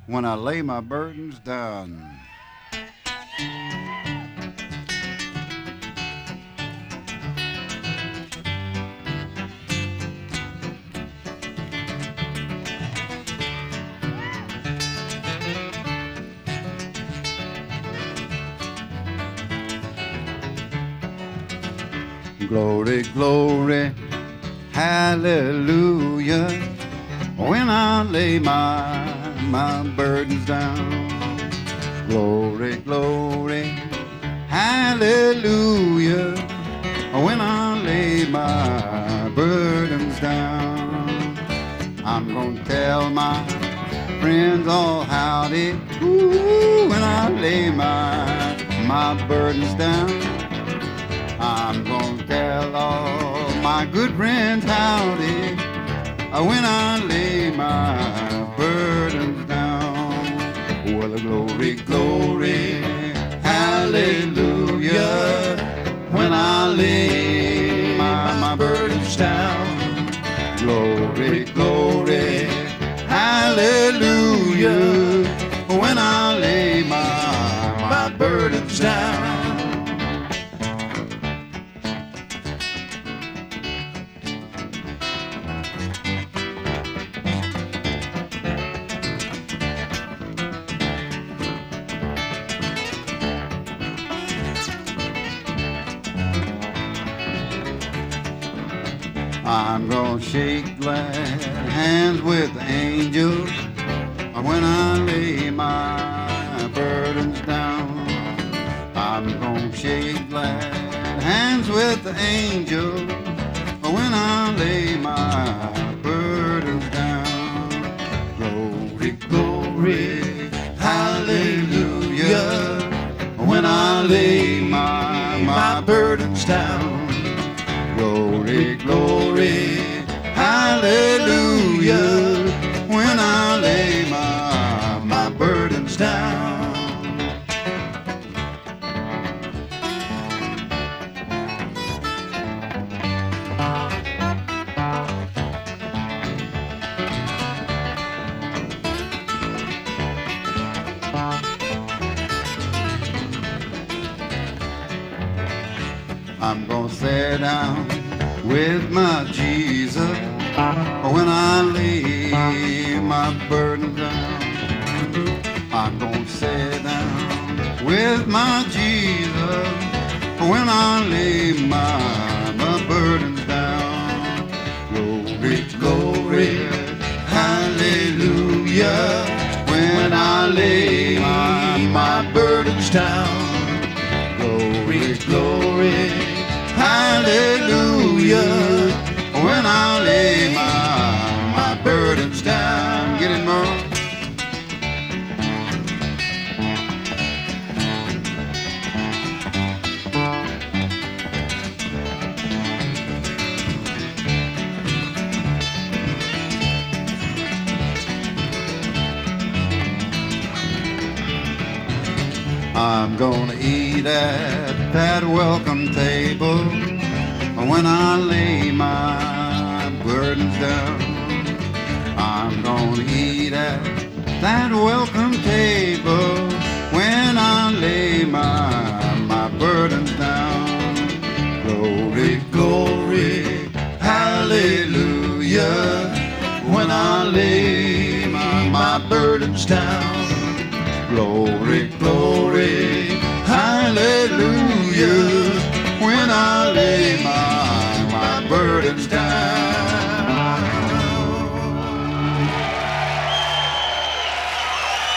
when I lay my burdens down. Glory, glory, hallelujah, when I lay my burdens down. Glory, glory, hallelujah, when I lay my burdens down. I'm gonna tell my friends all howdy, ooh, when I lay my burdens down. I'm gonna tell all my good friends howdy when I lay my burdens down. Well, glory, glory, hallelujah, when I lay my burdens down. Glory, glory, hallelujah, when I lay my burdens down. I'm gonna shake glad hands with angels when I lay my burdens down. I'm gonna shake glad hands with angels when I lay my burdens down. Glory, glory, hallelujah, when I lay my burdens down. Glory, glory, hallelujah, when I lay my burdens down. I'm gonna sit down with my Jesus when I lay my burdens down. I'm gonna sit down with my Jesus when I lay my burdens down. Glory, glory, hallelujah, when I lay my burdens down. Glory, glory, hallelujah, when I lay my burdens down. Get it, Merle? I'm gonna eat at that welcome table when I lay my burdens down. I'm gonna eat at that welcome table when I lay my burdens down. Glory, glory, hallelujah, when I lay my burdens down. Glory, glory, hallelujah, when I lay my burdens down.